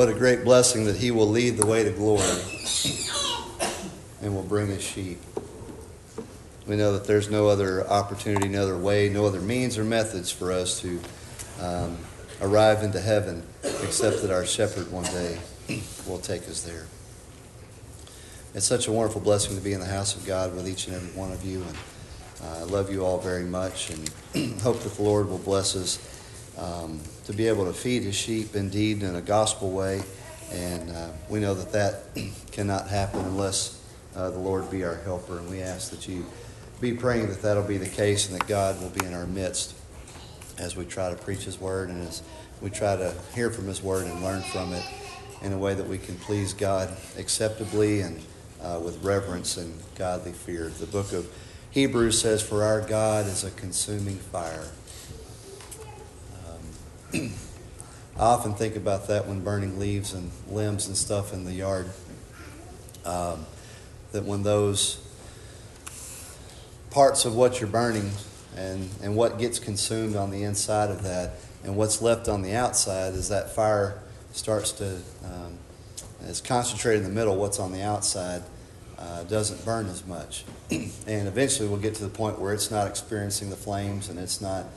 what a great blessing that he will lead the way to glory and will bring his sheep. We know that there's no other opportunity, no other way, no other means or methods for us to arrive into heaven except that our shepherd one day will take us there. It's such a wonderful blessing to be in the house of God with each and every one of you. And I love you all very much and hope that the Lord will bless us to be able to feed his sheep indeed in a gospel way. And we know that that cannot happen unless the Lord be our helper. And we ask that you be praying that that'll be the case and that God will be in our midst as we try to preach his word and as we try to hear from his word and learn from it in a way that we can please God acceptably and with reverence and godly fear. The book of Hebrews says, "For our God is a consuming fire." I often think about that when burning leaves and limbs and stuff in the yard. That when those parts of what you're burning and what gets consumed on the inside of that and what's left on the outside, as that fire starts to, is concentrated in the middle, what's on the outside doesn't burn as much. And eventually we'll get to the point where it's not experiencing the flames and it's not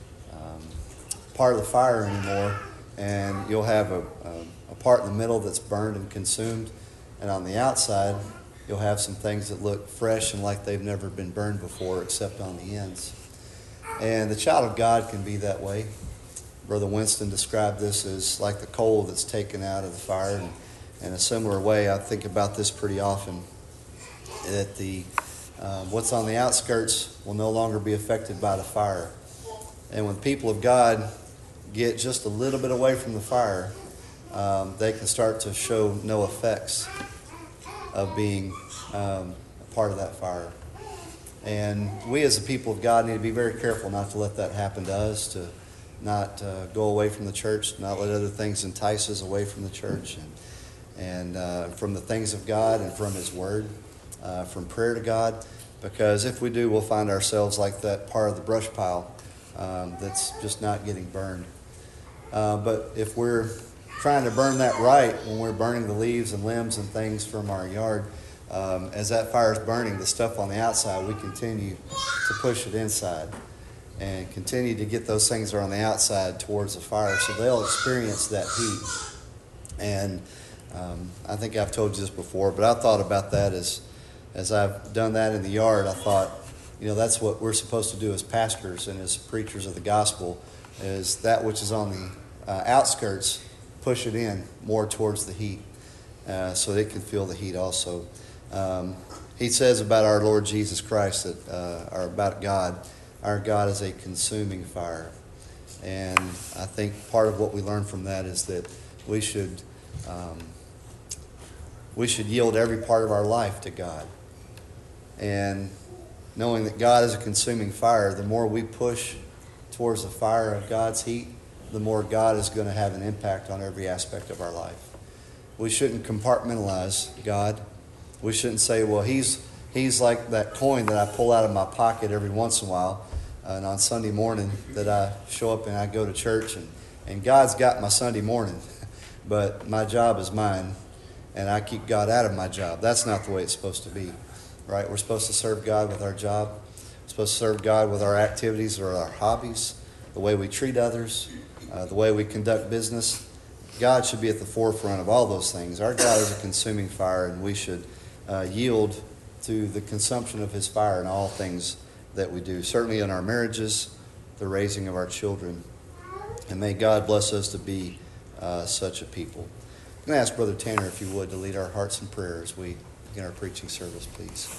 part of the fire anymore. And you'll have a part in the middle that's burned and consumed. And on the outside, you'll have some things that look fresh and like they've never been burned before except on the ends. And the child of God can be that way. Brother Winston described this as like the coal that's taken out of the fire. And in a similar way, I think about this pretty often, that the what's on the outskirts will no longer be affected by the fire. And when people of God get just a little bit away from the fire, they can start to show no effects of being a part of that fire. And we as the people of God need to be very careful not to let that happen to us, to not go away from the church, not let other things entice us away from the church and from the things of God and from his word, from prayer to God. Because if we do, we'll find ourselves like that part of the brush pile that's just not getting burned. But if we're trying to burn that right, when we're burning the leaves and limbs and things from our yard, as that fire is burning, the stuff on the outside, we continue to push it inside and continue to get those things that are on the outside towards the fire so they'll experience that heat. And I think I've told you this before, but I thought about that as I've done that in the yard. I thought, that's what we're supposed to do as pastors and as preachers of the gospel, is that which is on the outskirts, push it in more towards the heat so it can feel the heat also. He says about our Lord Jesus Christ, or about God, our God is a consuming fire. And I think part of what we learn from that is that we should yield every part of our life to God. And knowing that God is a consuming fire, the more we push towards the fire of God's heat, the more God is going to have an impact on every aspect of our life. We shouldn't compartmentalize God. We shouldn't say, well, he's like that coin that I pull out of my pocket every once in a while, and on Sunday morning that I show up and I go to church, and God's got my Sunday morning, but my job is mine, and I keep God out of my job. That's not the way it's supposed to be, right? We're supposed to serve God with our job. We're supposed to serve God with our activities or our hobbies, the way we treat others, the way we conduct business. God should be at the forefront of all those things. Our God is a consuming fire, and we should yield to the consumption of his fire in all things that we do, certainly in our marriages, the raising of our children. And may God bless us to be such a people. I'm going to ask Brother Tanner, if you would, to lead our hearts in prayer as we begin our preaching service, please.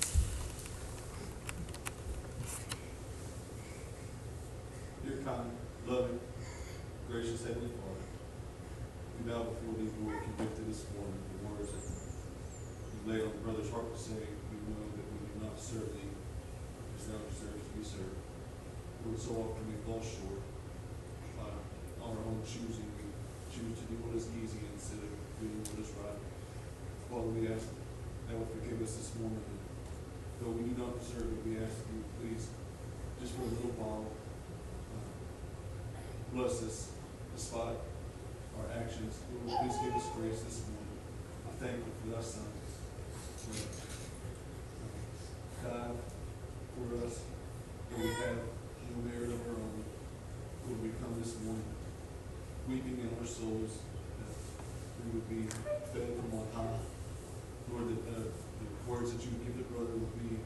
Dear kind, loving, gracious Heavenly Father, we bow before these Lord convicted this morning of the words that you laid on the brother's heart to say. We know that we do not serve thee as thou deservest to be served. Lord, so often we fall short by our own choosing. We choose to do what is easy instead of doing what is right. Father, we ask that will forgive us this morning. And though we do not deserve it, we ask you, please, just for a little while, bless us despite our actions. Lord, please give us grace this morning. I'm thankful for thy Son. Died for us, that we have no merit of our own. Lord, we come this morning weeping in our souls that we would be fed from on high. Lord, that the words that you would give the brother would be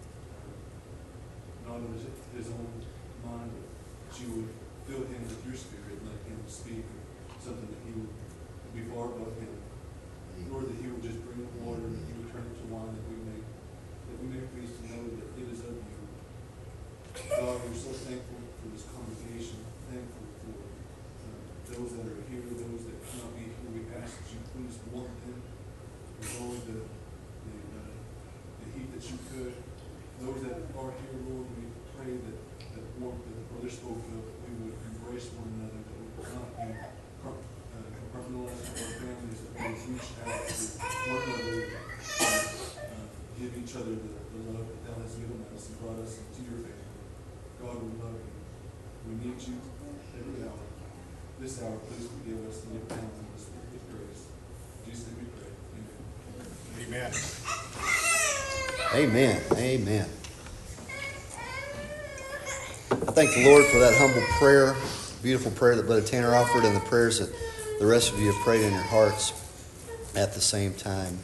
not of his own mind, but that you would fill him with your spirit and let him speak something that he would be far above him. Lord, that he would just bring water and that you would turn it to wine, that we may please to know that it is of you. God, we're so thankful for this congregation, thankful for those that are here, those that cannot be here. We ask that you please warm them with all the heat that you could. Those that are here, Lord, we pray that warmth that the brother spoke of, that we would embrace one another, that we would not be compartmentalized with our families, that we would reach out to one another, give each other the love that thou hast given us and brought us into your family. God, we love you. We need you every hour. This hour, please forgive us and look down on us with grace. In Jesus' name we pray. Amen. Amen. Amen. I thank the Lord for that humble prayer, beautiful prayer that Brother Tanner offered, and the prayers that the rest of you have prayed in your hearts at the same time.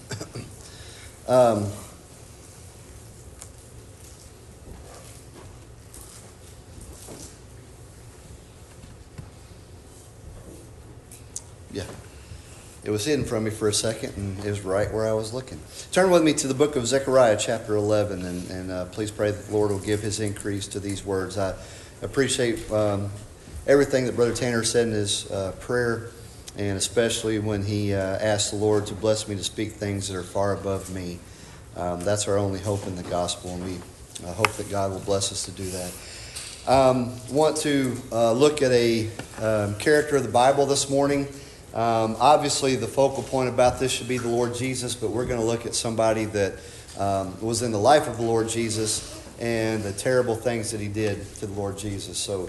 Yeah. It was hidden from me for a second, and it was right where I was looking. Turn with me to the book of Zechariah, chapter 11, and please pray that the Lord will give his increase to these words. I appreciate everything that Brother Tanner said in his prayer, and especially when he asked the Lord to bless me to speak things that are far above me. That's our only hope in the gospel, and we hope that God will bless us to do that. Want to look at a character of the Bible this morning. Obviously, the focal point about this should be the Lord Jesus, but we're going to look at somebody that was in the life of the Lord Jesus and the terrible things that he did to the Lord Jesus. So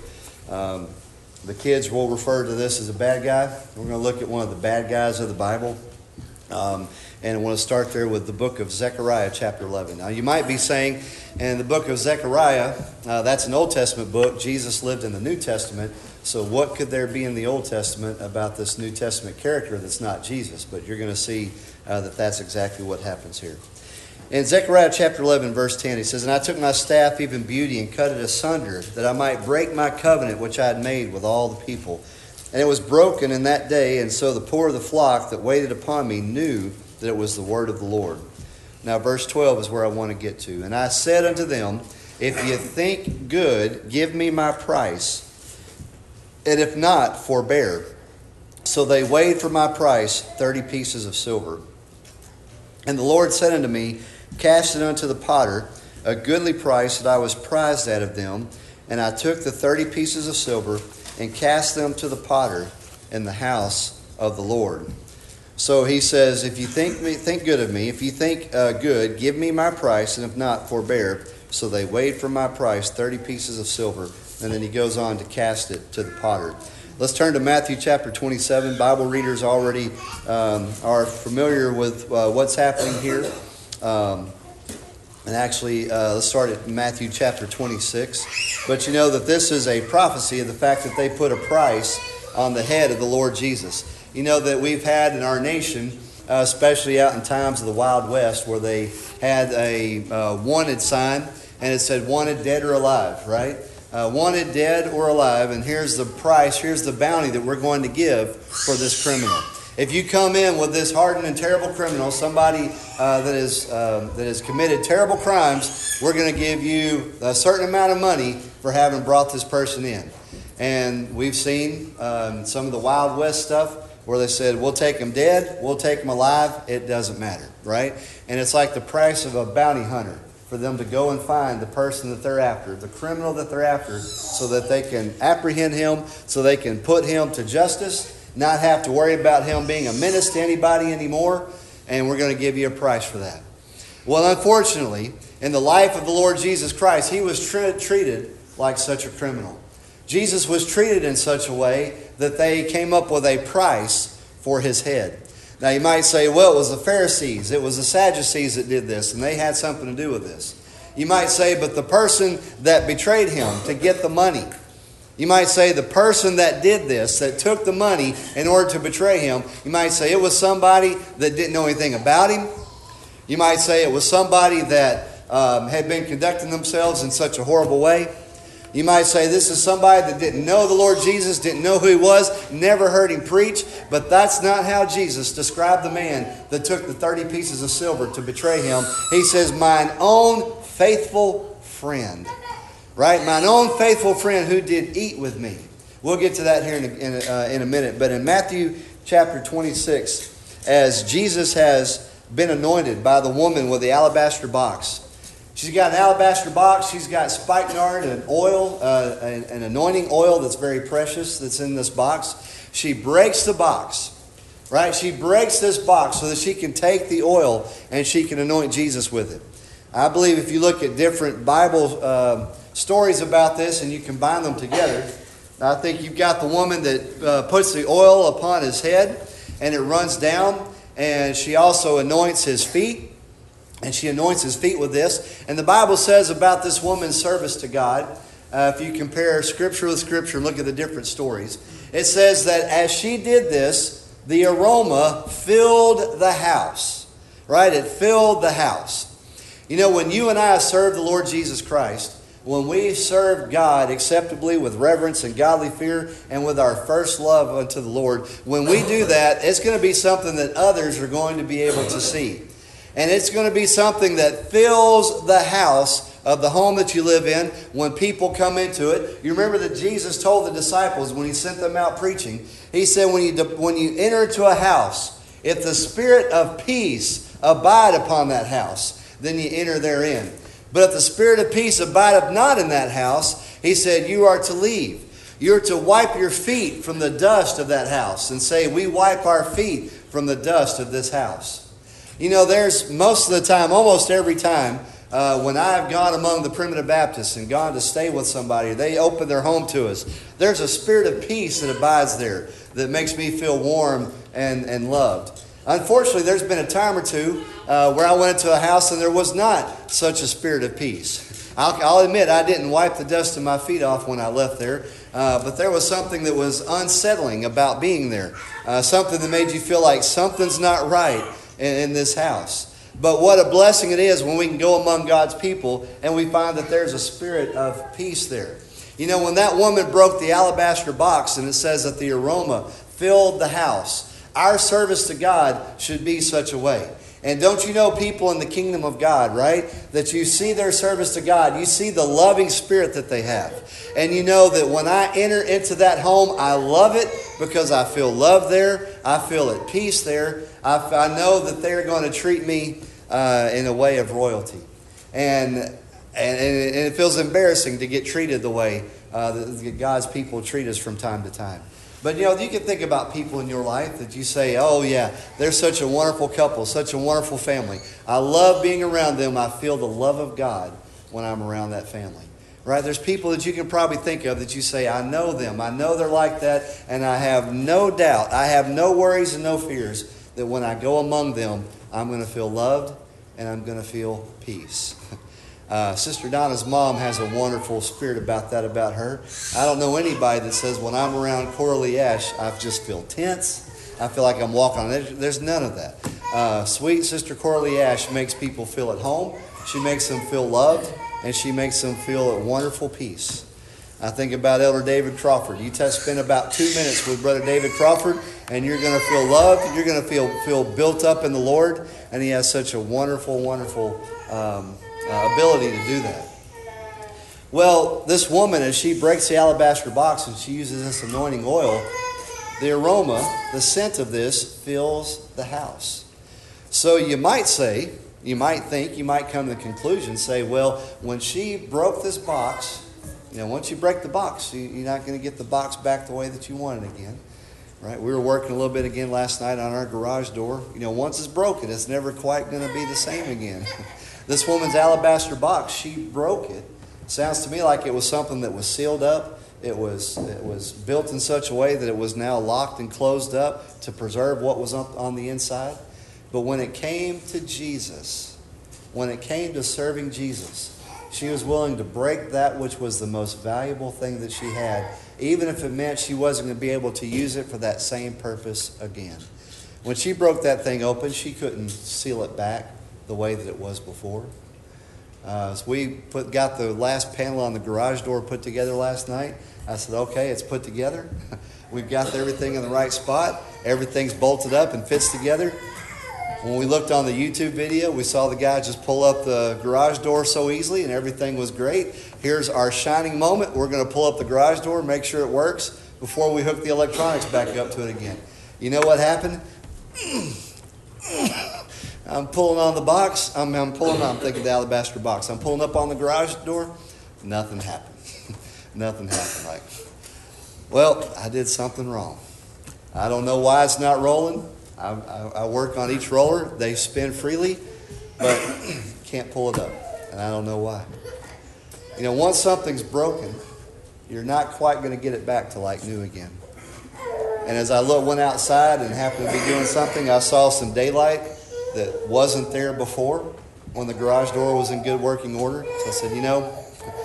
the kids will refer to this as a bad guy. We're going to look at one of the bad guys of the Bible. And I want to start there with the book of Zechariah, chapter 11. Now, you might be saying, in the book of Zechariah, that's an Old Testament book. Jesus lived in the New Testament. So what could there be in the Old Testament about this New Testament character that's not Jesus? But you're going to see that that's exactly what happens here. In Zechariah chapter 11, verse 10, he says, "And I took my staff, even beauty, and cut it asunder, that I might break my covenant which I had made with all the people. And it was broken in that day, and so the poor of the flock that waited upon me knew that it was the word of the Lord." Now verse 12 is where I want to get to. "And I said unto them, If ye think good, give me my price, and if not, forbear. So they weighed for my price 30 pieces of silver. And the Lord said unto me, Cast it unto the potter, a goodly price that I was prized at of them. And I took the 30 pieces of silver and cast them to the potter in the house of the Lord." So he says, if you think good of me, if you think good, give me my price, and if not, forbear. So they weighed for my price 30 pieces of silver. And then he goes on to cast it to the potter. Let's turn to Matthew chapter 27. Bible readers already are familiar with what's happening here. And actually, let's start at Matthew chapter 26. But you know that this is a prophecy of the fact that they put a price on the head of the Lord Jesus. You know that we've had in our nation, especially out in times of the Wild West, where they had a wanted sign, and it said wanted dead or alive, right? Wanted dead or alive, and here's the price, here's the bounty that we're going to give for this criminal. If you come in with this hardened and terrible criminal, somebody that has committed terrible crimes, we're going to give you a certain amount of money for having brought this person in. And we've seen some of the Wild West stuff where they said, we'll take them dead, we'll take them alive, it doesn't matter, right? And it's like the price of a bounty hunter for them to go and find the person that they're after, the criminal that they're after, so that they can apprehend him, so they can put him to justice, not have to worry about him being a menace to anybody anymore, and we're going to give you a price for that. Well, unfortunately, in the life of the Lord Jesus Christ, he was treated like such a criminal. Jesus was treated in such a way that they came up with a price for his head. Now you might say, well, it was the Pharisees, it was the Sadducees that did this, and they had something to do with this. You might say, but the person that betrayed him to get the money. You might say the person that did this, that took the money in order to betray him, you might say it was somebody that didn't know anything about him. You might say it was somebody that had been conducting themselves in such a horrible way. You might say this is somebody that didn't know the Lord Jesus, didn't know who he was, never heard him preach. But that's not how Jesus described the man that took the 30 pieces of silver to betray him. He says, mine own faithful friend. Right? Mine own faithful friend who did eat with me. We'll get to that here in a minute. But in Matthew chapter 26, as Jesus has been anointed by the woman with the alabaster box. She's got an alabaster box. She's got spikenard and oil, an anointing oil that's very precious that's in this box. She breaks the box, right? She breaks this box so that she can take the oil and she can anoint Jesus with it. I believe if you look at different Bible stories about this and you combine them together, I think you've got the woman that puts the oil upon his head and it runs down, and she also anoints his feet. And she anoints his feet with this. And the Bible says about this woman's service to God, if you compare Scripture with Scripture and look at the different stories, it says that as she did this, the aroma filled the house. Right? It filled the house. You know, when you and I serve the Lord Jesus Christ, when we serve God acceptably with reverence and godly fear and with our first love unto the Lord, when we do that, it's going to be something that others are going to be able to see. And it's going to be something that fills the house of the home that you live in when people come into it. You remember that Jesus told the disciples when he sent them out preaching, he said, when you enter into a house, if the spirit of peace abide upon that house, then you enter therein. But if the spirit of peace abideth not in that house, he said, you are to leave. You're to wipe your feet from the dust of that house and say, we wipe our feet from the dust of this house. You know, there's most of the time, almost every time, when I've gone among the primitive Baptists and gone to stay with somebody, they open their home to us. There's a spirit of peace that abides there that makes me feel warm and loved. Unfortunately, there's been a time or two where I went into a house and there was not such a spirit of peace. I'll admit I didn't wipe the dust of my feet off when I left there, but there was something that was unsettling about being there. Something that made you feel like something's not right in this house. But what a blessing it is when we can go among God's people and we find that there's a spirit of peace there. You know, when that woman broke the alabaster box and it says that the aroma filled the house, our service to God should be such a way. And don't you know people in the kingdom of God, right? That you see their service to God. You see the loving spirit that they have. And you know that when I enter into that home, I love it because I feel love there. I feel at peace there. I know that they're going to treat me in a way of royalty. And it feels embarrassing to get treated the way that God's people treat us from time to time. But, you know, you can think about people in your life that you say, oh, yeah, they're such a wonderful couple, such a wonderful family. I love being around them. I feel the love of God when I'm around that family. Right? There's people that you can probably think of that you say, I know them. I know they're like that. And I have no doubt, I have no worries and no fears that when I go among them, I'm going to feel loved and I'm going to feel peace. Sister Donna's mom has a wonderful spirit about that about her. I don't know anybody that says when I'm around Coralie Ash, I just feel tense. I feel like I'm walking on edge. There's none of that. Sweet Sister Coralie Ash makes people feel at home. She makes them feel loved, and she makes them feel at wonderful peace. I think about Elder David Crawford. You spend about 2 minutes with Brother David Crawford, and you're going to feel loved. You're going to feel built up in the Lord, and he has such a wonderful, wonderful ability to do that. Well, this woman, as she breaks the alabaster box and she uses this anointing oil, the aroma, the scent of this fills the house. So you might say, you might think, you might come to the conclusion, say, well, when she broke this box, you know, once you break the box, you're not going to get the box back the way that you want it again. Right? We were working a little bit again last night on our garage door. You know, once it's broken, it's never quite going to be the same again. This woman's alabaster box, she broke it. Sounds to me like it was something that was sealed up It was built in such a way that it was now locked and closed up to preserve what was up on the inside. But when it came to Jesus, when it came to serving Jesus, she was willing to break that which was the most valuable thing that she had, even if it meant she wasn't going to be able to use it for that same purpose again. When she broke that thing open, she couldn't seal it back the way that it was before. So we got the last panel on the garage door put together last night. I said, okay, it's put together. We've got everything in the right spot. Everything's bolted up and fits together. When we looked on the YouTube video, we saw the guy just pull up the garage door so easily, and everything was great. Here's our shining moment. We're going to pull up the garage door, make sure it works before we hook the electronics back up to it again. You know what happened? I'm pulling on the box. I'm thinking the alabaster box. I'm pulling up on the garage door. Nothing happened. Nothing happened. Like, well, I did something wrong. I don't know why it's not rolling. I work on each roller. They spin freely, but can't pull it up. And I don't know why. You know, once something's broken, you're not quite going to get it back to like new again. And as I went outside and happened to be doing something, I saw some daylight that wasn't there before when the garage door was in good working order. So I said, you know,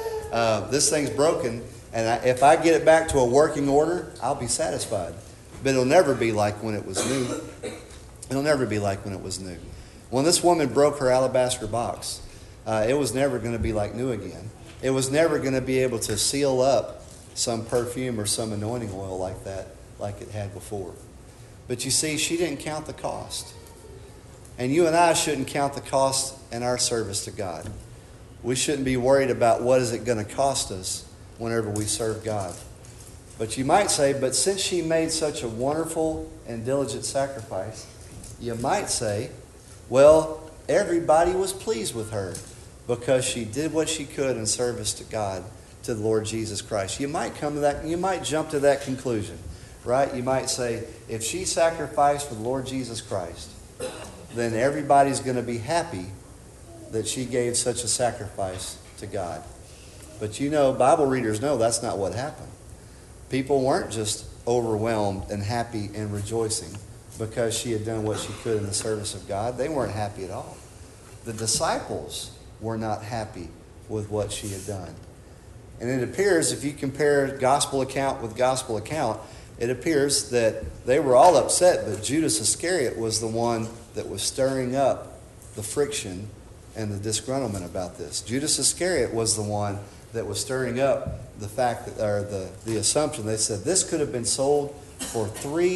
this thing's broken, and if I get it back to a working order, I'll be satisfied. But it'll never be like when it was new. It'll never be like when it was new. When this woman broke her alabaster box, it was never going to be like new again. It was never going to be able to seal up some perfume or some anointing oil like that, like it had before. But you see, she didn't count the cost. And you and I shouldn't count the cost in our service to God. We shouldn't be worried about what is it going to cost us whenever we serve God. But you might say, but since she made such a wonderful and diligent sacrifice, you might say, well, everybody was pleased with her because she did what she could in service to God, to the Lord Jesus Christ. You might come to that, you might jump to that conclusion, right? You might say, if she sacrificed for the Lord Jesus Christ, then everybody's going to be happy that she gave such a sacrifice to God. But you know, Bible readers know that's not what happened. People weren't just overwhelmed and happy and rejoicing because she had done what she could in the service of God. They weren't happy at all. The disciples were not happy with what she had done. And it appears, if you compare gospel account with gospel account, it appears that they were all upset, but Judas Iscariot was the one that was stirring up the friction and the disgruntlement about this. Judas Iscariot was the one that was stirring up the fact that, or the assumption. They said this could have been sold for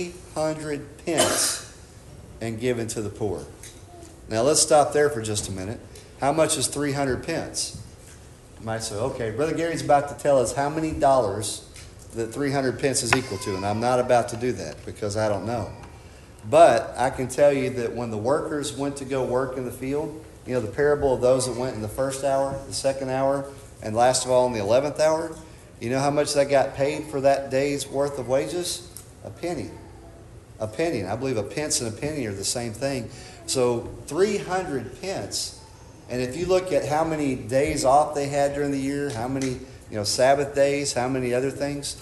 300 pence and given to the poor. Now let's stop there for just a minute. How much is 300 pence? You might say, okay, Brother Gary's about to tell us how many dollars that 300 pence is equal to, and I'm not about to do that because I don't know. But I can tell you that when the workers went to go work in the field, you know, the parable of those that went in the first hour, the second hour, and last of all in the 11th hour, you know how much they got paid for that day's worth of wages? A penny. A penny. And I believe a pence and a penny are the same thing. So 300 pence. And if you look at how many days off they had during the year, how many, Sabbath days, how many other things,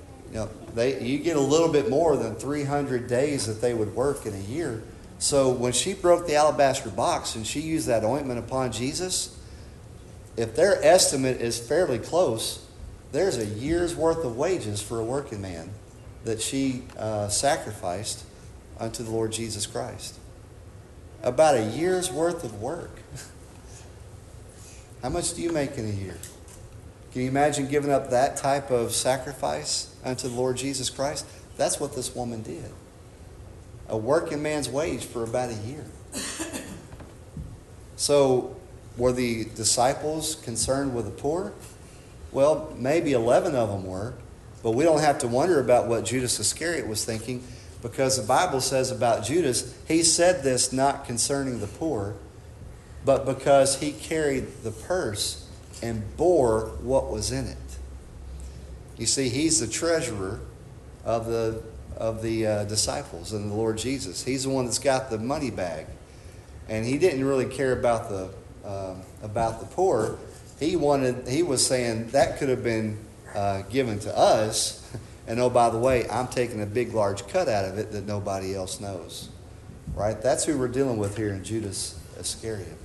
you get a little bit more than 300 days that they would work in a year. So when she broke the alabaster box and she used that ointment upon Jesus, if their estimate is fairly close, there's a year's worth of wages for a working man that she sacrificed unto the Lord Jesus Christ. About a year's worth of work. How much do you make in a year? Can you imagine giving up that type of sacrifice unto the Lord Jesus Christ? That's what this woman did. A working man's wage for about a year. So, were the disciples concerned with the poor? Well, maybe 11 of them were, but we don't have to wonder about what Judas Iscariot was thinking, because the Bible says about Judas, he said this not concerning the poor, but because he carried the purse and bore what was in it. You see, he's the treasurer of the disciples and the Lord Jesus. He's the one that's got the money bag, and he didn't really care about the poor. He was saying that could have been given to us. And oh, by the way, I'm taking a big, large cut out of it that nobody else knows. Right? That's who we're dealing with here in Judas Iscariot.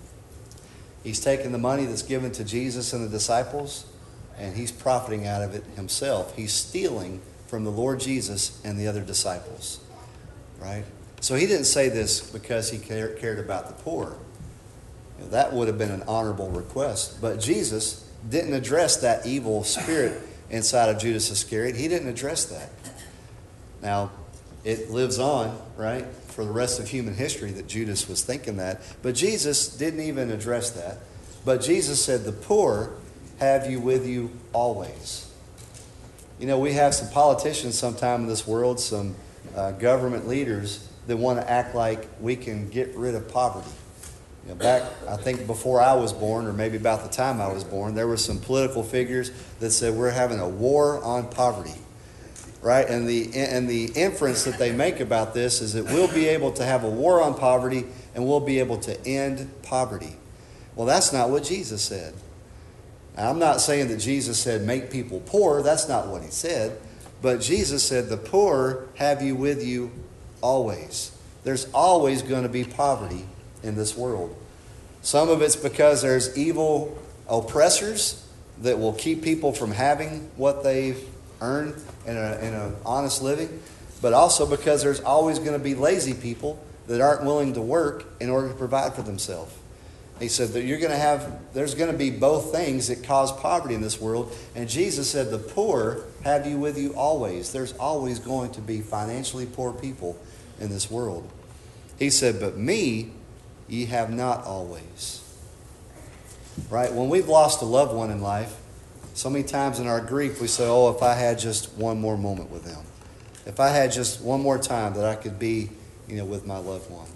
He's taking the money that's given to Jesus and the disciples, and he's profiting out of it himself. He's stealing from the Lord Jesus and the other disciples. Right? So he didn't say this because he cared about the poor. That would have been an honorable request. But Jesus didn't address that evil spirit inside of Judas Iscariot. He didn't address that. Now, it lives on, right, for the rest of human history that Judas was thinking that. But Jesus didn't even address that. But Jesus said, the poor have you with you always. You know, we have some politicians sometime in this world, some government leaders that want to act like we can get rid of poverty. You know, back, I think before I was born, or maybe about the time I was born, there were some political figures that said we're having a war on poverty. Right? And the inference that they make about this is that we'll be able to have a war on poverty and we'll be able to end poverty. Well, that's not what Jesus said. Now, I'm not saying that Jesus said make people poor. That's not what he said. But Jesus said the poor have you with you always. There's always going to be poverty in this world. Some of it's because there's evil oppressors that will keep people from having what they've earned in an honest living, but also because there's always going to be lazy people that aren't willing to work in order to provide for themselves. He said that there's going to be both things that cause poverty in this world, and Jesus said the poor have you with you always. There's always going to be financially poor people in this world. He said, but me ye have not always. Right? When we've lost a loved one in life, so many times in our grief we say, oh, if I had just one more moment with them. If I had just one more time that I could be, with my loved one.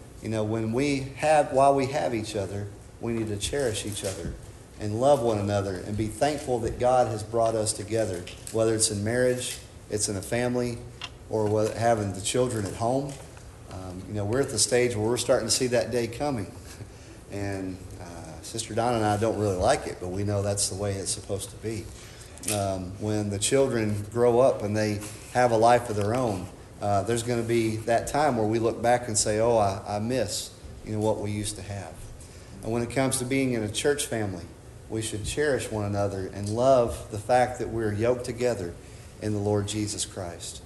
While we have each other, we need to cherish each other and love one another and be thankful that God has brought us together, whether it's in marriage, it's in a family, or having the children at home. We're at the stage where we're starting to see that day coming. And Sister Donna and I don't really like it, but we know that's the way it's supposed to be. When the children grow up and they have a life of their own, there's going to be that time where we look back and say, oh, I miss what we used to have. And when it comes to being in a church family, we should cherish one another and love the fact that we're yoked together in the Lord Jesus Christ.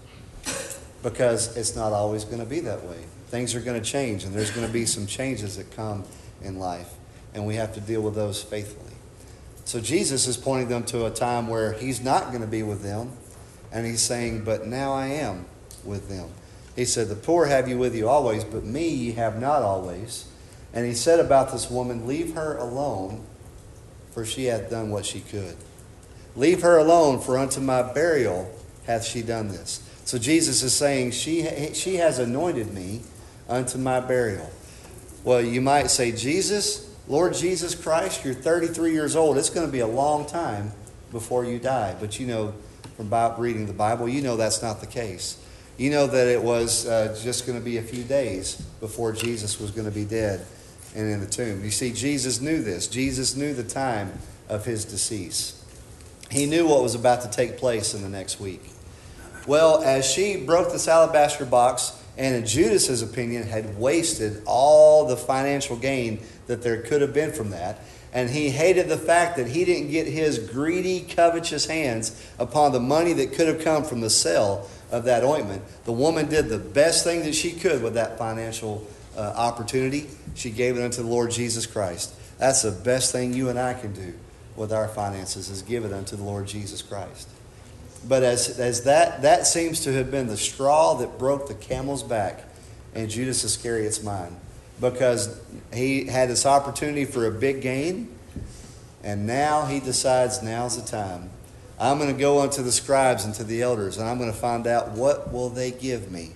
Because it's not always going to be that way. Things are going to change, and there's going to be some changes that come in life, and we have to deal with those faithfully. So Jesus is pointing them to a time where he's not going to be with them, and he's saying, but now I am with them. He said, the poor have you with you always, but me ye have not always. And he said about this woman, leave her alone, for she hath done what she could. Leave her alone, for unto my burial hath she done this. So Jesus is saying, she has anointed me unto my burial. Well, you might say, Lord Jesus Christ, you're 33 years old. It's going to be a long time before you die. But from reading the Bible, that's not the case. You know that it was just going to be a few days before Jesus was going to be dead and in the tomb. You see, Jesus knew this. Jesus knew the time of his decease. He knew what was about to take place in the next week. Well, as she broke this alabaster box, and in Judas's opinion, had wasted all the financial gain that there could have been from that, and he hated the fact that he didn't get his greedy, covetous hands upon the money that could have come from the sale of that ointment. The woman did the best thing that she could with that financial opportunity. She gave it unto the Lord Jesus Christ. That's the best thing you and I can do with our finances, is give it unto the Lord Jesus Christ. But as that seems to have been the straw that broke the camel's back in Judas Iscariot's mind, because he had this opportunity for a big gain, and now he decides now's the time. I'm going to go unto the scribes and to the elders, and I'm going to find out what will they give me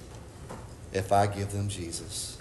if I give them Jesus.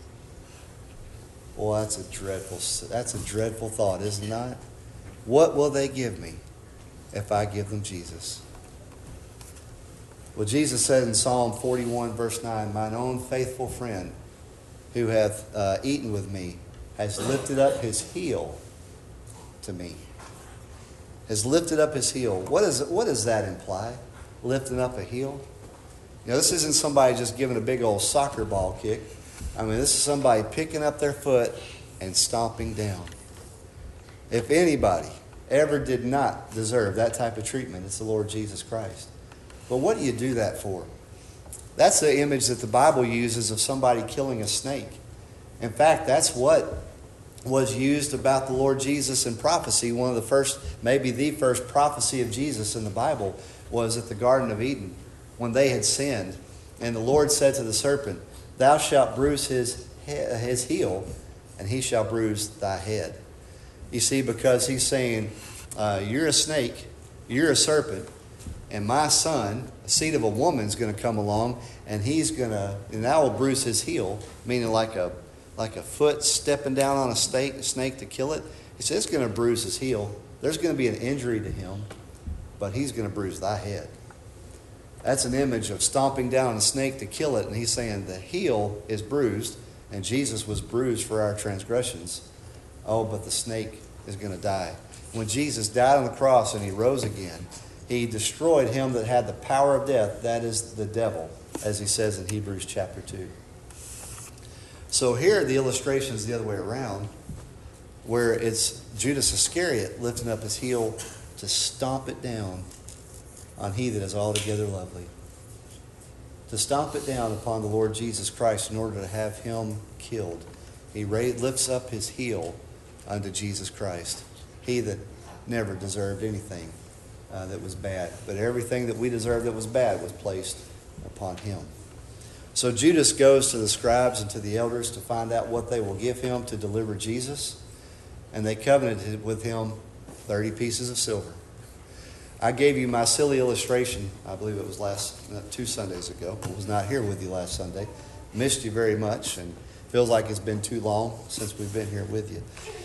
Well, that's a dreadful thought, isn't it not? What will they give me if I give them Jesus? Well, Jesus said in Psalm 41, verse 9, mine own faithful friend who hath eaten with me has lifted up his heel to me. has lifted up his heel. What does that imply? Lifting up a heel? This isn't somebody just giving a big old soccer ball kick. I mean, this is somebody picking up their foot and stomping down. If anybody ever did not deserve that type of treatment, it's the Lord Jesus Christ. But what do you do that for? That's the image that the Bible uses of somebody killing a snake. In fact, that's what was used about the Lord Jesus in prophecy. One of the first, maybe the first prophecy of Jesus in the Bible was at the Garden of Eden when they had sinned. And the Lord said to the serpent, "Thou shalt bruise his heel, and he shall bruise thy head." You see, because he's saying, you're a snake, you're a serpent, and my son, a seed of a woman, is going to come along, and I will bruise his heel, meaning like a foot stepping down on a snake to kill it. He says it's going to bruise his heel. There's going to be an injury to him, but he's going to bruise thy head. That's an image of stomping down a snake to kill it, and he's saying the heel is bruised, and Jesus was bruised for our transgressions. Oh, but the snake is going to die. When Jesus died on the cross and he rose again, he destroyed him that had the power of death, that is the devil, as he says in Hebrews chapter 2. So here the illustration is the other way around, where it's Judas Iscariot lifting up his heel to stomp it down on he that is altogether lovely. To stomp it down upon the Lord Jesus Christ in order to have him killed. He lifts up his heel unto Jesus Christ. He that never deserved anything that was bad. But everything that we deserved that was bad was placed upon him. So Judas goes to the scribes and to the elders to find out what they will give him to deliver Jesus. And they covenanted with him 30 pieces of silver. I gave you my silly illustration, I believe it was 2 Sundays ago. I was not here with you last Sunday. Missed you very much, and feels like it's been too long since we've been here with you.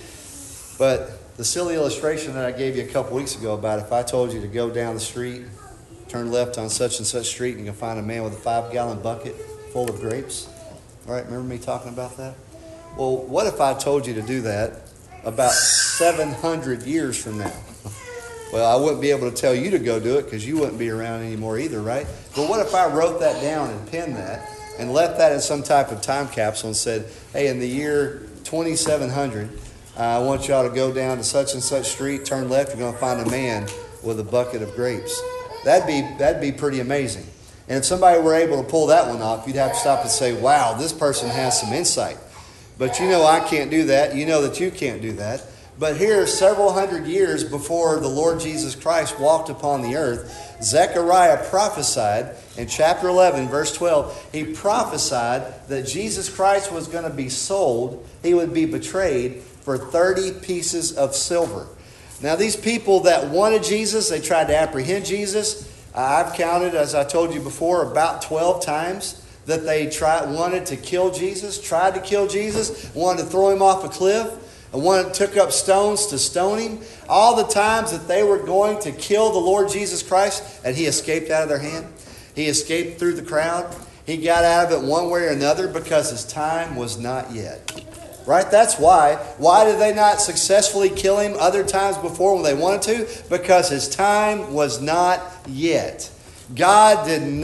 But the silly illustration that I gave you a couple weeks ago about if I told you to go down the street, turn left on such and such street, and you can find a man with a 5-gallon bucket full of grapes. All right, remember me talking about that? Well, what if I told you to do that about 700 years from now? Well, I wouldn't be able to tell you to go do it because you wouldn't be around anymore either, right? But what if I wrote that down and pinned that and left that in some type of time capsule and said, hey, in the year 2700, I want y'all to go down to such and such street, turn left, you're going to find a man with a bucket of grapes. That'd be pretty amazing. And if somebody were able to pull that one off, you'd have to stop and say, wow, this person has some insight. But you know I can't do that. You know that you can't do that. But here, several hundred years before the Lord Jesus Christ walked upon the earth, Zechariah prophesied in chapter 11, verse 12, he prophesied that Jesus Christ was going to be sold, he would be betrayed for 30 pieces of silver. Now, these people that wanted Jesus, they tried to apprehend Jesus. I've counted, as I told you before, about 12 times that they wanted to kill Jesus, tried to kill Jesus, wanted to throw him off a cliff. And one took up stones to stone him. All the times that they were going to kill the Lord Jesus Christ, and he escaped out of their hand. He escaped through the crowd. He got out of it one way or another because his time was not yet. Right? That's why. Why did they not successfully kill him other times before when they wanted to? Because his time was not yet. God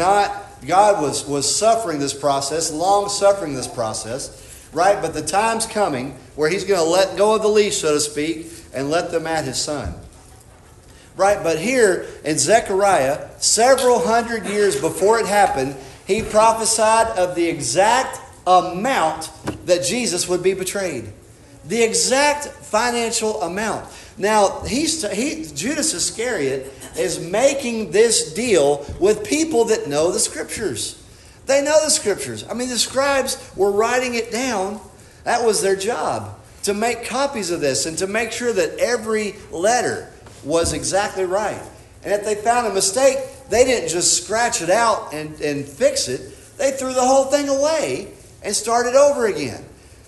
was suffering this process, long suffering this process. Right? But the time's coming where he's going to let go of the leash, so to speak, and let them at his son. Right? But here in Zechariah, several hundred years before it happened, he prophesied of the exact amount that Jesus would be betrayed. The exact financial amount. Now, Judas Iscariot is making this deal with people that know the Scriptures. They know the Scriptures. I mean, the scribes were writing it down. That was their job, to make copies of this and to make sure that every letter was exactly right. And if they found a mistake, they didn't just scratch it out and fix it. They threw the whole thing away and started over again.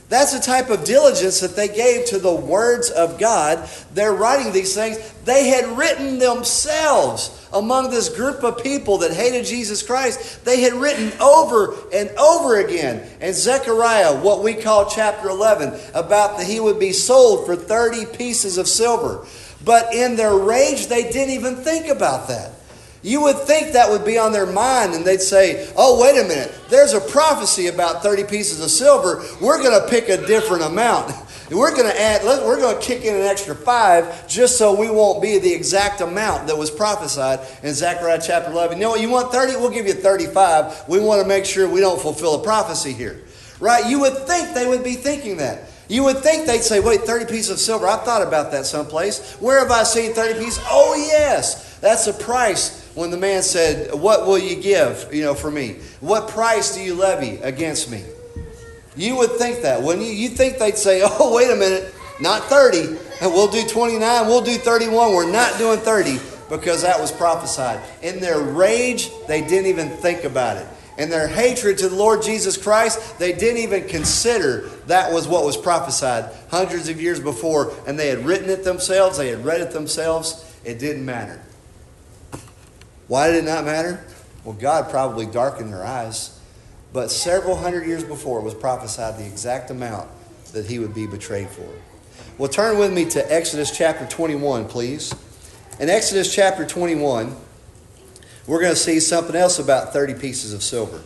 That's the type of diligence that they gave to the words of God. They're writing these things. They had written themselves among this group of people that hated Jesus Christ. They had written over and over again. And Zechariah, what we call chapter 11, about that he would be sold for 30 pieces of silver. But in their rage, they didn't even think about that. You would think that would be on their mind, and they'd say, oh, wait a minute, there's a prophecy about 30 pieces of silver. We're going to pick a different amount. We're going to kick in an extra 5 just so we won't be the exact amount that was prophesied in Zechariah chapter 11. You know what, you want 30? We'll give you 35. We want to make sure we don't fulfill a prophecy here. Right? You would think they would be thinking that. You would think they'd say, wait, 30 pieces of silver. I thought about that someplace. Where have I seen 30 pieces? Oh, yes. That's the price when the man said, what will you give, for me? What price do you levy against me? You would think that, wouldn't you? You think they'd say, oh, wait a minute, not 30. And we'll do 29. We'll do 31. We're not doing 30 because that was prophesied. In their rage, they didn't even think about it. In their hatred to the Lord Jesus Christ, they didn't even consider that was what was prophesied hundreds of years before. And they had written it themselves. They had read it themselves. It didn't matter. Why did it not matter? Well, God probably darkened their eyes. But several hundred years before, it was prophesied the exact amount that he would be betrayed for. Well, turn with me to Exodus chapter 21, please. In Exodus chapter 21, we're going to see something else about 30 pieces of silver.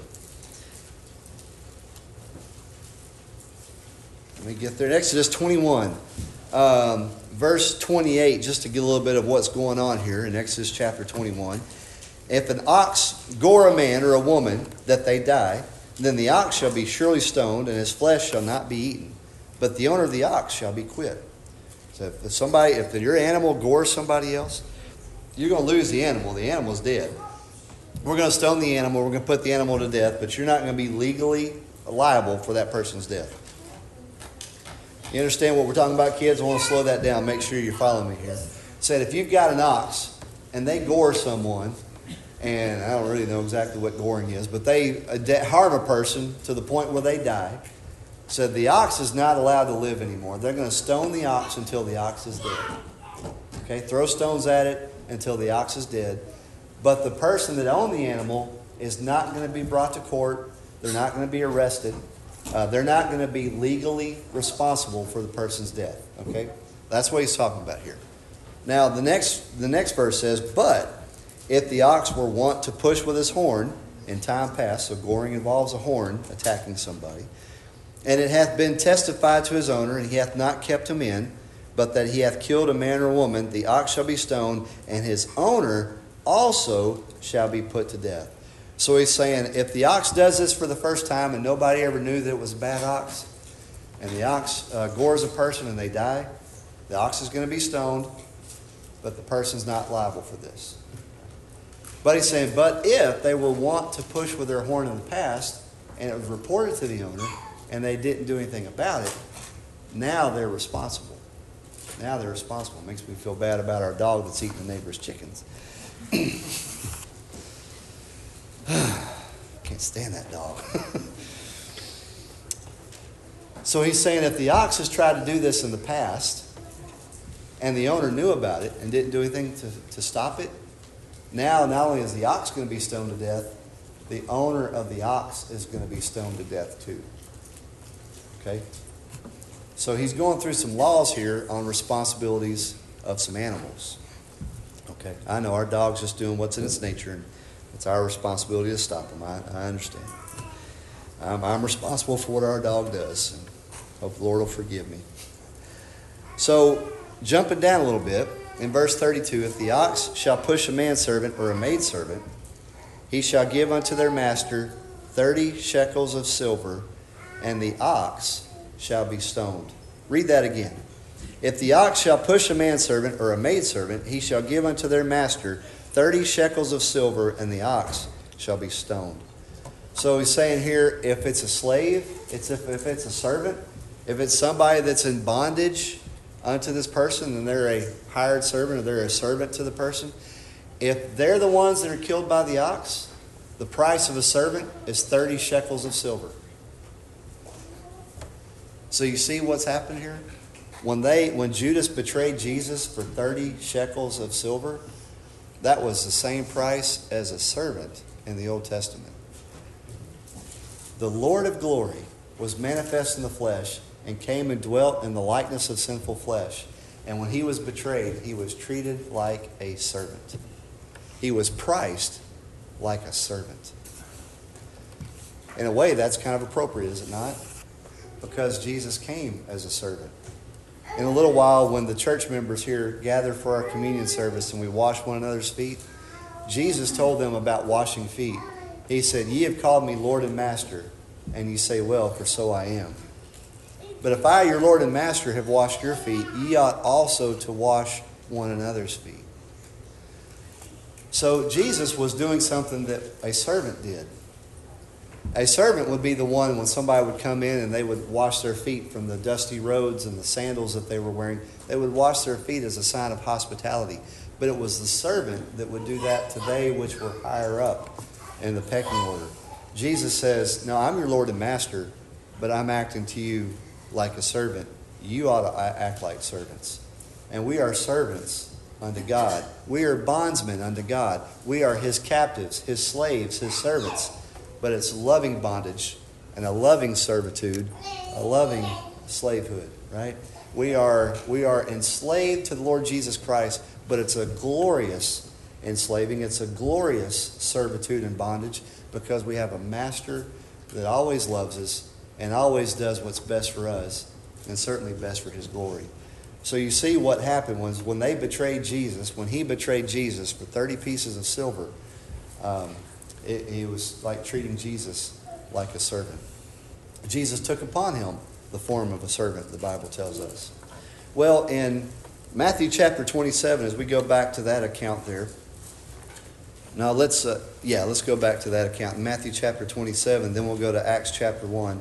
Let me get there. In Exodus 21, verse 28, just to get a little bit of what's going on here in Exodus chapter 21. If an ox gore a man or a woman, that they die, then the ox shall be surely stoned, and his flesh shall not be eaten. But the owner of the ox shall be quit. So if your animal gores somebody else, you're going to lose the animal. The animal's dead. We're going to stone the animal. We're going to put the animal to death, but you're not going to be legally liable for that person's death. You understand what we're talking about, kids? I want to slow that down. Make sure you're following me here. Said if you've got an ox and they gore someone, and I don't really know exactly what goring is, but they harm a person to the point where they die, said the ox is not allowed to live anymore. They're going to stone the ox until the ox is dead. Okay, throw stones at it until the ox is dead. But the person that owned the animal is not going to be brought to court. They're not going to be arrested. They're not going to be legally responsible for the person's death. Okay, that's what he's talking about here. Now the next verse says, but if the ox were wont to push with his horn in time past, so goring involves a horn attacking somebody, and it hath been testified to his owner, and he hath not kept him in, but that he hath killed a man or a woman, the ox shall be stoned, and his owner also shall be put to death. So he's saying, if the ox does this for the first time and nobody ever knew that it was a bad ox, and the ox gores a person and they die, the ox is going to be stoned, but the person's not liable for this. But he's saying, but if they were wont to push with their horn in the past, and it was reported to the owner, and they didn't do anything about it, now they're responsible. Now they're responsible. It makes me feel bad about our dog that's eating the neighbor's chickens. Can't stand that dog. So he's saying if the ox has tried to do this in the past, and the owner knew about it and didn't do anything to stop it, now not only is the ox going to be stoned to death, the owner of the ox is going to be stoned to death too. Okay? So he's going through some laws here on responsibilities of some animals. Okay? I know our dog's just doing what's in its nature, and it's our responsibility to stop him. I understand. I'm responsible for what our dog does, and hope the Lord will forgive me. So, jumping down a little bit, in verse 32, if the ox shall push a manservant or a maidservant, he shall give unto their master 30 shekels of silver, and the ox shall be stoned. Read that again. If the ox shall push a manservant or a maidservant, he shall give unto their master 30 shekels of silver, and the ox shall be stoned. So he's saying here, if it's a slave, if it's a servant, if it's somebody that's in bondage unto this person, and they're a hired servant or they're a servant to the person, if they're the ones that are killed by the ox, the price of a servant is 30 shekels of silver. So you see what's happened here? When Judas betrayed Jesus for 30 shekels of silver, that was the same price as a servant in the Old Testament. The Lord of glory was manifest in the flesh and came and dwelt in the likeness of sinful flesh. And when he was betrayed, he was treated like a servant. He was priced like a servant. In a way, that's kind of appropriate, is it not? Because Jesus came as a servant. In a little while, when the church members here gather for our communion service and we wash one another's feet, Jesus told them about washing feet. He said, "Ye have called me Lord and Master, and ye say, well, for so I am. But if I, your Lord and Master, have washed your feet, ye ought also to wash one another's feet." So Jesus was doing something that a servant did. A servant would be the one when somebody would come in and they would wash their feet from the dusty roads and the sandals that they were wearing. They would wash their feet as a sign of hospitality. But it was the servant that would do that to they which were higher up in the pecking order. Jesus says, "No, I'm your Lord and Master, but I'm acting to you like a servant. You ought to act like servants." And we are servants unto God. We are bondsmen unto God. We are His captives, His slaves, His servants. But it's loving bondage and a loving servitude, a loving slavehood, right? We are enslaved to the Lord Jesus Christ, but it's a glorious enslaving. It's a glorious servitude and bondage because we have a master that always loves us and always does what's best for us and certainly best for His glory. So you see what happened was when they betrayed Jesus, when He betrayed Jesus for 30 pieces of silver, He was like treating Jesus like a servant. Jesus took upon Him the form of a servant, the Bible tells us. Well, in Matthew chapter 27, as we go back to that account there. Now let's go back to that account. In Matthew chapter 27, then we'll go to Acts chapter 1.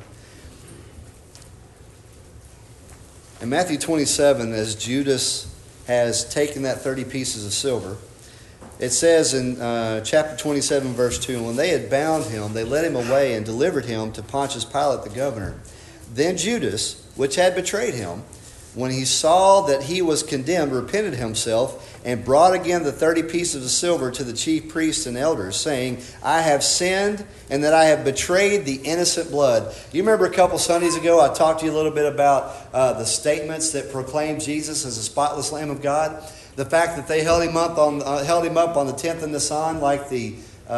In Matthew 27, as Judas has taken that 30 pieces of silver, it says in chapter 27, verse 2, "And when they had bound him, they led him away and delivered him to Pontius Pilate the governor. Then Judas, which had betrayed him, when he saw that he was condemned, repented himself, and brought again the 30 pieces of silver to the chief priests and elders, saying, I have sinned, and that I have betrayed the innocent blood." You remember a couple Sundays ago, I talked to you a little bit about the statements that proclaim Jesus as a spotless Lamb of God. The fact that they held him up on the 10th of Nisan like the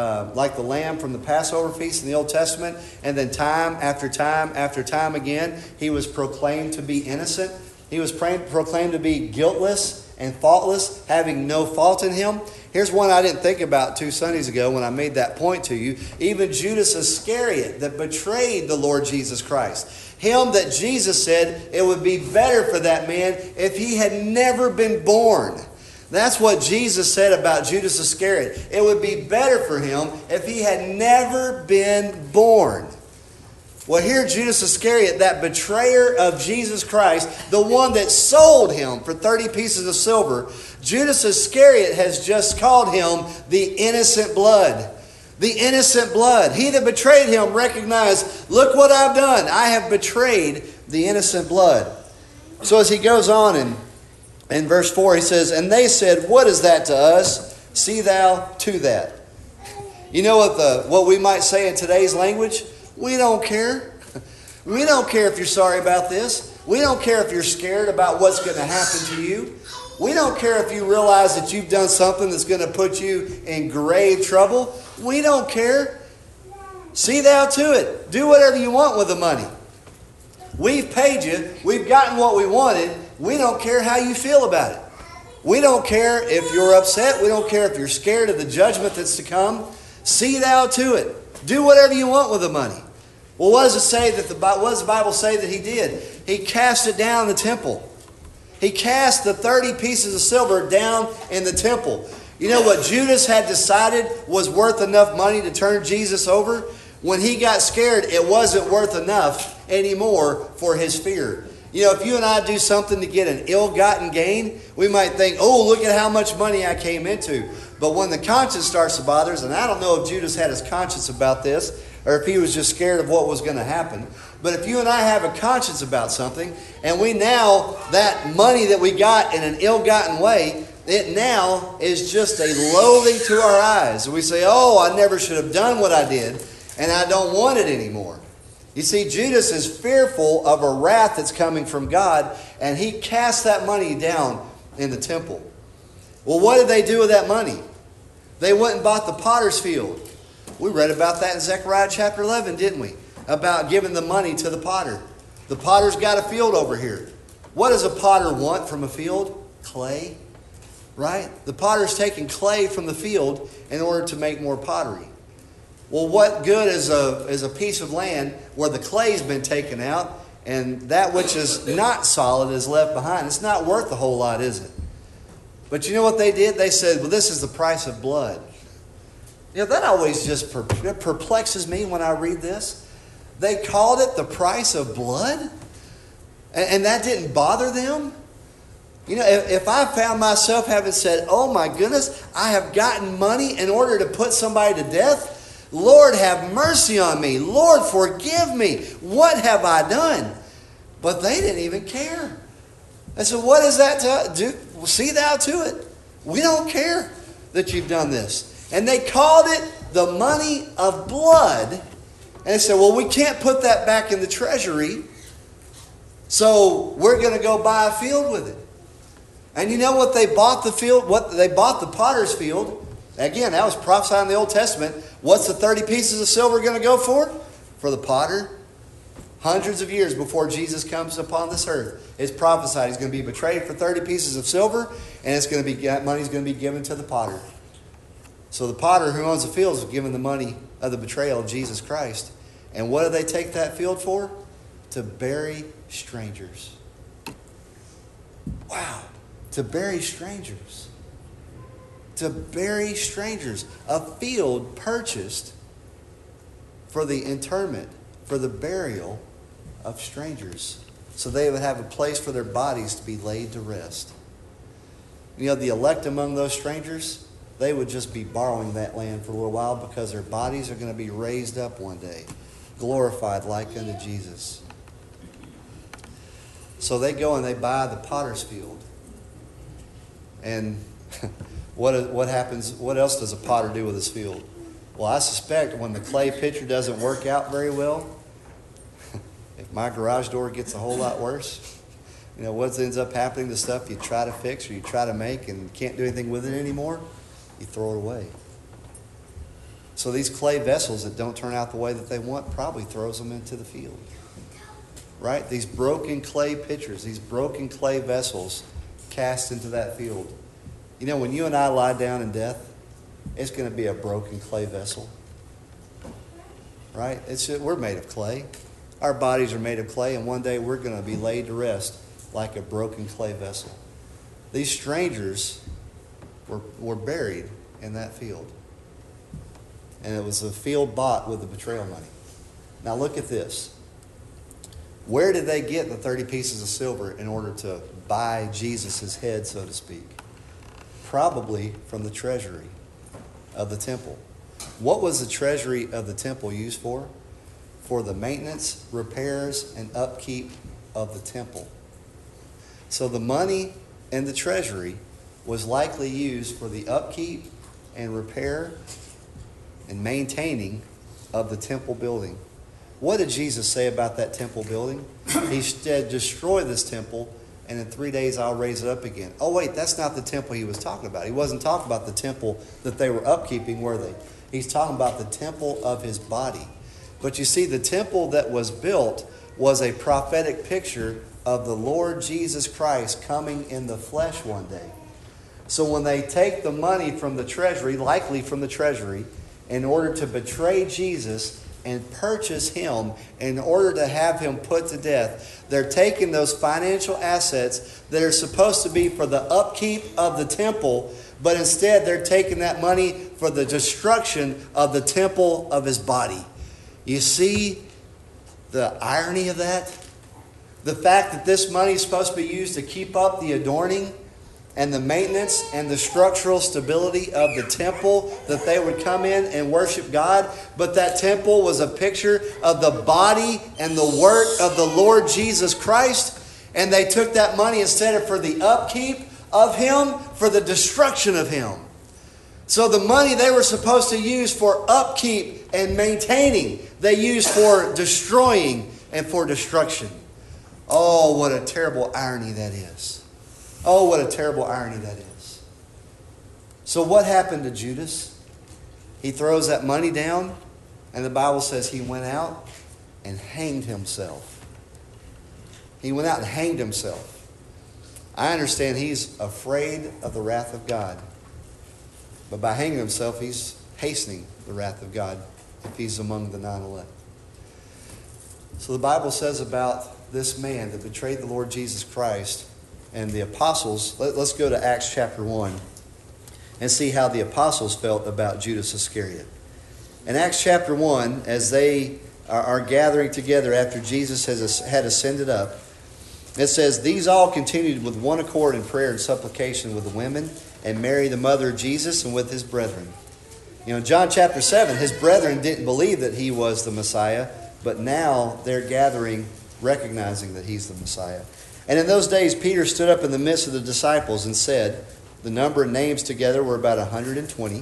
lamb from the Passover feast in the Old Testament, and then time after time after time again, he was proclaimed to be innocent. He was proclaimed to be guiltless and faultless, having no fault in him. Here's one I didn't think about 2 Sundays ago when I made that point to you. Even Judas Iscariot that betrayed the Lord Jesus Christ. Him that Jesus said it would be better for that man if he had never been born. That's what Jesus said about Judas Iscariot. It would be better for him if he had never been born. Well, here Judas Iscariot, that betrayer of Jesus Christ, the one that sold him for 30 pieces of silver, Judas Iscariot has just called him the innocent blood. The innocent blood. He that betrayed him recognized, look what I've done. I have betrayed the innocent blood. So as he goes on in verse 4, he says, "And they said, what is that to us? See thou to that." You know what we might say in today's language? We don't care. We don't care if you're sorry about this. We don't care if you're scared about what's going to happen to you. We don't care if you realize that you've done something that's going to put you in grave trouble. We don't care. See thou to it. Do whatever you want with the money. We've paid you. We've gotten what we wanted. We don't care how you feel about it. We don't care if you're upset. We don't care if you're scared of the judgment that's to come. See thou to it. Do whatever you want with the money. Well, what does it say what does the Bible say that he did? He cast it down in the temple. He cast the 30 pieces of silver down in the temple. You know what Judas had decided was worth enough money to turn Jesus over? When he got scared, it wasn't worth enough anymore for his fear. You know, if you and I do something to get an ill-gotten gain, we might think, oh, look at how much money I came into. But when the conscience starts to bother us, and I don't know if Judas had his conscience about this, or if he was just scared of what was going to happen. But if you and I have a conscience about something, and we now, that money that we got in an ill-gotten way, it now is just a loathing to our eyes. And we say, oh, I never should have done what I did, and I don't want it anymore. You see, Judas is fearful of a wrath that's coming from God, and he cast that money down in the temple. Well, what did they do with that money? They went and bought the potter's field. We read about that in Zechariah chapter 11, didn't we? About giving the money to the potter. The potter's got a field over here. What does a potter want from a field? Clay, right? The potter's taking clay from the field in order to make more pottery. Well, what good is a piece of land where the clay's been taken out and that which is not solid is left behind? It's not worth a whole lot, is it? But you know what they did? They said, well, this is the price of blood. You know, that always just perplexes me when I read this. They called it the price of blood? And that didn't bother them? You know, if I found myself having said, oh my goodness, I have gotten money in order to put somebody to death, Lord, have mercy on me. Lord, forgive me. What have I done? But they didn't even care. They said, what is that to do? Well, see thou to it. We don't care that you've done this. And they called it the money of blood. And they said, well, we can't put that back in the treasury, so we're going to go buy a field with it. And you know what they bought the field? What they bought the potter's field. Again, that was prophesied in the Old Testament. What's the 30 pieces of silver going to go for? For the potter. Hundreds of years before Jesus comes upon this earth, it's prophesied he's going to be betrayed for 30 pieces of silver, and it's going to be, that money's going to be given to the potter. So the potter who owns the field is given the money of the betrayal of Jesus Christ. And what do they take that field for? To bury strangers. Wow. To bury strangers. To bury strangers. A field purchased for the interment, for the burial of strangers. So they would have a place for their bodies to be laid to rest. You know, the elect among those strangers, they would just be borrowing that land for a little while because their bodies are going to be raised up one day, glorified like unto Jesus. So they go and they buy the potter's field. And what happens? What else does a potter do with his field? Well, I suspect when the clay pitcher doesn't work out very well, if my garage door gets a whole lot worse, you know, what ends up happening to stuff you try to fix or you try to make and can't do anything with it anymore, you throw it away. So these clay vessels that don't turn out the way that they want probably throws them into the field. Right? These broken clay pitchers, these broken clay vessels cast into that field. You know, when you and I lie down in death, it's going to be a broken clay vessel. Right? We're made of clay. Our bodies are made of clay, and one day we're going to be laid to rest like a broken clay vessel. These strangers were buried in that field. And it was a field bought with the betrayal money. Now look at this. Where did they get the 30 pieces of silver in order to buy Jesus' head, so to speak? Probably from the treasury of the temple. What was the treasury of the temple used for? For the maintenance, repairs, and upkeep of the temple. So the money in the treasury was likely used for the upkeep and repair and maintaining of the temple building. What did Jesus say about that temple building? He said, destroy this temple, and in 3 days I'll raise it up again. Oh wait, that's not the temple he was talking about. He wasn't talking about the temple that they were upkeeping, were they? He's talking about the temple of his body. But you see, the temple that was built was a prophetic picture of the Lord Jesus Christ coming in the flesh one day. So when they take the money from the treasury, likely from the treasury, in order to betray Jesus and purchase him, in order to have him put to death, they're taking those financial assets that are supposed to be for the upkeep of the temple, but instead they're taking that money for the destruction of the temple of his body. You see the irony of that? The fact that this money is supposed to be used to keep up the adorning and the maintenance and the structural stability of the temple that they would come in and worship God. But that temple was a picture of the body and the work of the Lord Jesus Christ. And they took that money instead of for the upkeep of Him, for the destruction of Him. So the money they were supposed to use for upkeep and maintaining, they used for destroying and for destruction. Oh, what a terrible irony that is. Oh, what a terrible irony that is. So what happened to Judas? He throws that money down, and the Bible says he went out and hanged himself. He went out and hanged himself. I understand he's afraid of the wrath of God. But by hanging himself, he's hastening the wrath of God if he's among the 9-11. So the Bible says about this man that betrayed the Lord Jesus Christ and the apostles. Let's go to Acts chapter 1 and see how the apostles felt about Judas Iscariot. In Acts chapter 1, as they are gathering together after Jesus had ascended up, it says, "These all continued with one accord in prayer and supplication with the women and Mary, the mother of Jesus, and with his brethren." You know, in John chapter 7, his brethren didn't believe that he was the Messiah, but now they're gathering, recognizing that he's the Messiah. "And in those days, Peter stood up in the midst of the disciples and said," the number of names together were about 120.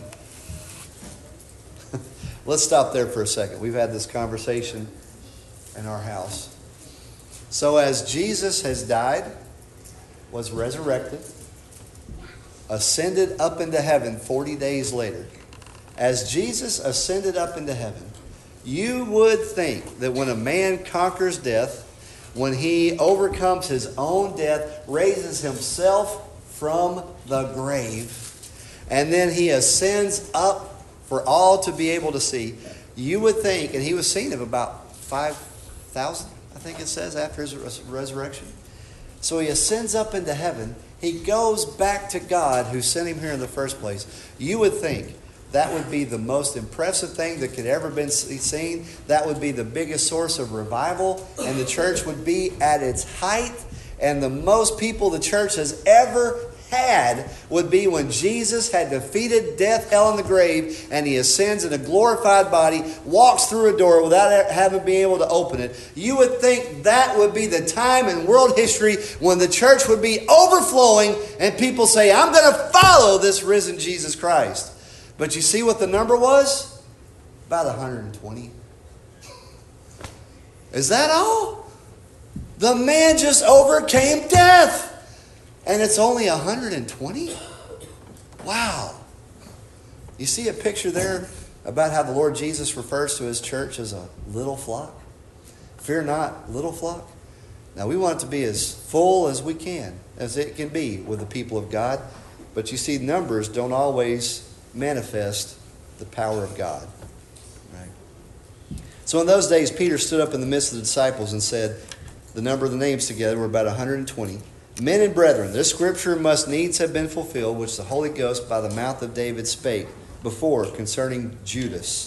Let's stop there for a second. We've had this conversation in our house. So as Jesus has died, was resurrected, ascended up into heaven 40 days later, as Jesus ascended up into heaven, you would think that when a man conquers death, when he overcomes his own death, raises himself from the grave, and then he ascends up for all to be able to see, you would think, and he was seen of about 5,000, I think it says, after his resurrection. So he ascends up into heaven. He goes back to God who sent him here in the first place. You would think that would be the most impressive thing that could ever been seen. That would be the biggest source of revival, and the church would be at its height. And the most people the church has ever had would be when Jesus had defeated death, hell, and the grave, and he ascends in a glorified body, walks through a door without having been able to open it. You would think that would be the time in world history when the church would be overflowing and people say, "I'm going to follow this risen Jesus Christ." But you see what the number was? About 120. Is that all? The man just overcame death. And it's only 120? Wow. You see a picture there about how the Lord Jesus refers to his church as a little flock? Fear not, little flock. Now we want it to be as full as we can, as it can be with the people of God. But you see, numbers don't always manifest the power of God. Right? So in those days, Peter stood up in the midst of the disciples and said, the number of the names together were about 120. "Men and brethren, this scripture must needs have been fulfilled, which the Holy Ghost by the mouth of David spake before concerning Judas."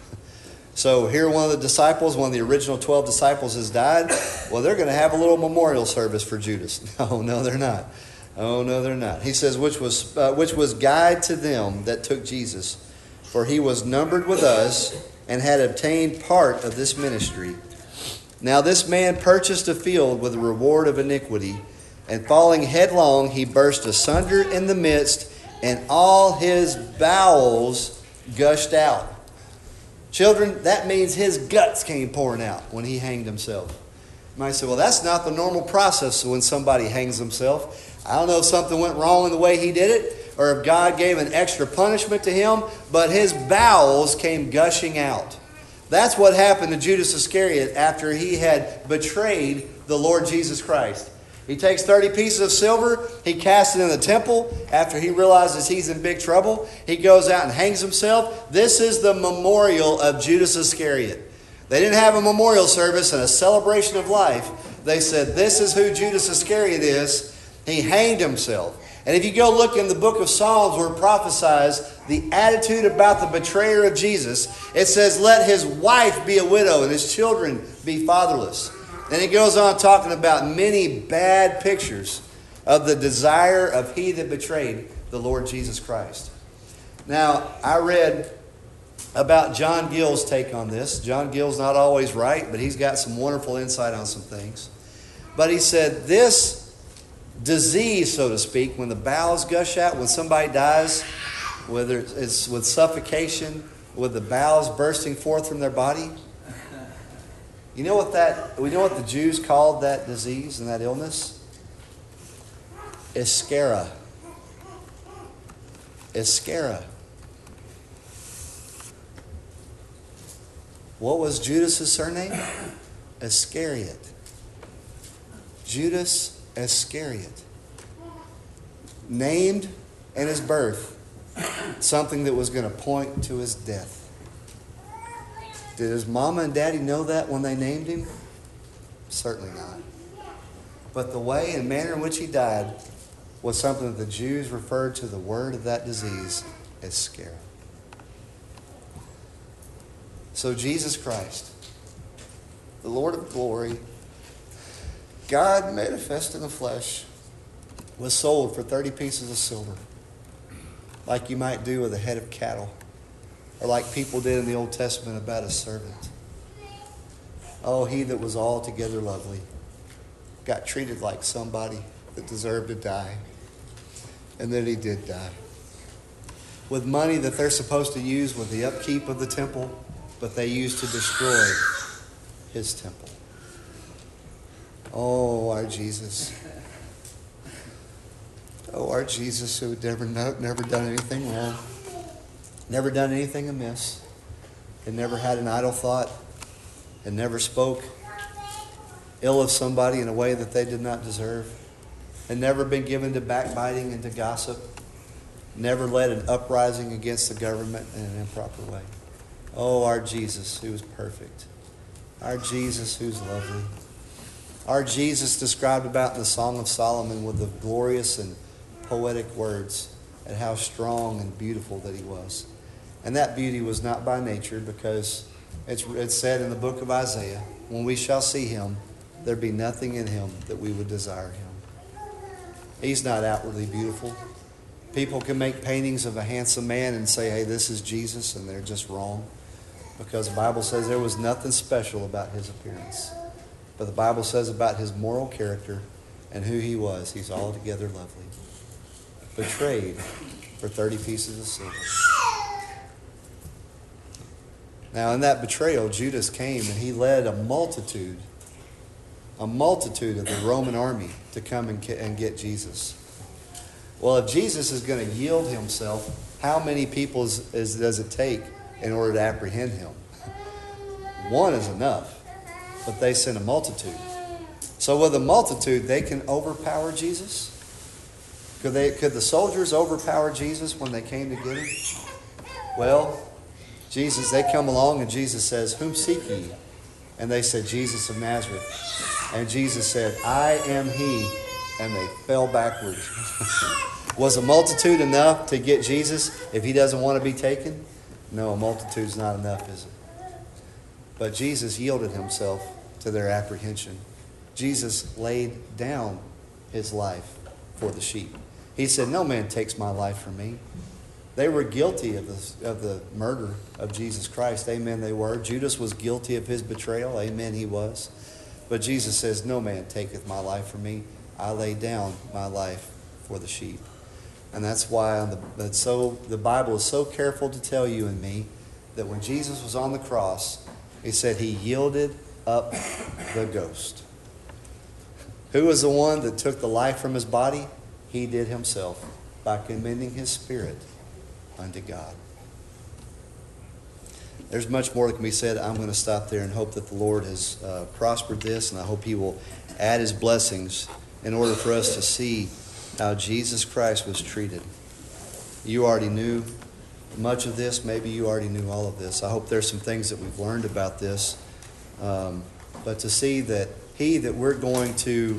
So here one of the disciples, one of the original 12 disciples has died. Well, they're going to have a little memorial service for Judas. No, they're not. Oh, no, they're not. He says, which was guide to them that took Jesus, for he was numbered with us and had obtained part of this ministry. Now this man purchased a field with the reward of iniquity, and falling headlong, he burst asunder in the midst, and all his bowels gushed out. Children, that means his guts came pouring out when he hanged himself. You might say, well, that's not the normal process when somebody hangs himself. I don't know if something went wrong in the way he did it, or if God gave an extra punishment to him, but his bowels came gushing out. That's what happened to Judas Iscariot after he had betrayed the Lord Jesus Christ. He takes 30 pieces of silver, he casts it in the temple after he realizes he's in big trouble. He goes out and hangs himself. This is the memorial of Judas Iscariot. They didn't have a memorial service and a celebration of life. They said, this is who Judas Iscariot is. He hanged himself. And if you go look in the book of Psalms where it prophesies the attitude about the betrayer of Jesus, it says, let his wife be a widow and his children be fatherless. And it goes on talking about many bad pictures of the desire of he that betrayed the Lord Jesus Christ. Now, I read about John Gill's take on this. John Gill's not always right, but he's got some wonderful insight on some things. But he said this disease, so to speak, when the bowels gush out, when somebody dies, whether it's with suffocation, with the bowels bursting forth from their body, we know what the Jews called that disease and that illness? Ischera. Ischera. What was Judas' surname? Iscariot. Judas Iscariot. Named in his birth something that was going to point to his death. Did his mama and daddy know that when they named him? Certainly not. But the way and manner in which he died was something that the Jews referred to the word of that disease as scare. So Jesus Christ, the Lord of glory, God manifest in the flesh, was sold for 30 pieces of silver, like you might do with a head of cattle, or like people did in the Old Testament about a servant. Oh, he that was altogether lovely got treated like somebody that deserved to die. And then he did die. With money that they're supposed to use with the upkeep of the temple, but they used to destroy his temple. Oh, our Jesus. Oh, our Jesus who had never done anything wrong, never done anything amiss, and never had an idle thought, and never spoke ill of somebody in a way that they did not deserve, and never been given to backbiting and to gossip, never led an uprising against the government in an improper way. Oh, our Jesus who is perfect. Our Jesus who's lovely. Our Jesus described about in the Song of Solomon with the glorious and poetic words and how strong and beautiful that he was. And that beauty was not by nature, because it's said in the book of Isaiah, when we shall see him, there be nothing in him that we would desire him. He's not outwardly beautiful. People can make paintings of a handsome man and say, hey, this is Jesus, and they're just wrong, because the Bible says there was nothing special about his appearance. But the Bible says about his moral character and who he was, he's altogether lovely. Betrayed for 30 pieces of silver. Now, in that betrayal, Judas came and he led a multitude of the Roman army to come and get Jesus. Well, if Jesus is going to yield himself, how many people does it take in order to apprehend him? One is enough, but they sent a multitude. So with a multitude, they can overpower Jesus? Could the soldiers overpower Jesus when they came to get him? Well, they come along and Jesus says, whom seek ye? And they said, Jesus of Nazareth. And Jesus said, I am he. And they fell backwards. Was a multitude enough to get Jesus if he doesn't want to be taken? No, a multitude's not enough, is it? But Jesus yielded himself to their apprehension. Jesus laid down his life for the sheep. He said, no man takes my life from me. They were guilty of the murder of Jesus Christ. Amen, they were. Judas was guilty of his betrayal. Amen, he was. But Jesus says, no man taketh my life from me. I lay down my life for the sheep. And that's why the Bible is so careful to tell you and me that when Jesus was on the cross, he said he yielded up the ghost. Who was the one that took the life from his body? He did himself by commending his spirit unto God. There's much more that can be said. I'm going to stop there and hope that the Lord has prospered this, and I hope he will add his blessings in order for us to see how Jesus Christ was treated. You already knew much of this. Maybe you already knew all of this. I hope there's some things that we've learned about this. But to see that he that we're going to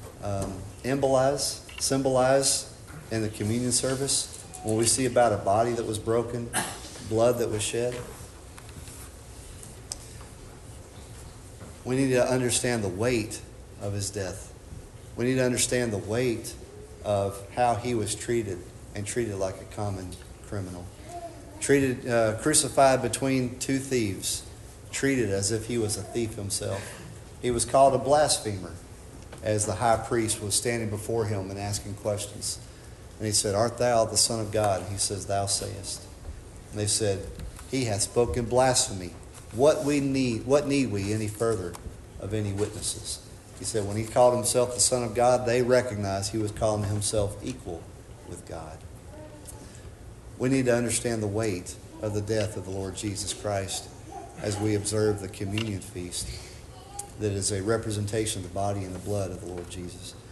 symbolize in the communion service, when we see about a body that was broken, blood that was shed, we need to understand the weight of his death. We need to understand the weight of how he was treated, and treated like a common criminal. Crucified between two thieves, treated as if he was a thief himself. He was called a blasphemer as the high priest was standing before him and asking questions. And he said, "Art thou the Son of God?" And he says, "Thou sayest." And they said, "He hath spoken blasphemy. What need we any further of any witnesses?" He said when he called himself the Son of God, they recognized he was calling himself equal with God. We need to understand the weight of the death of the Lord Jesus Christ as we observe the communion feast that is a representation of the body and the blood of the Lord Jesus.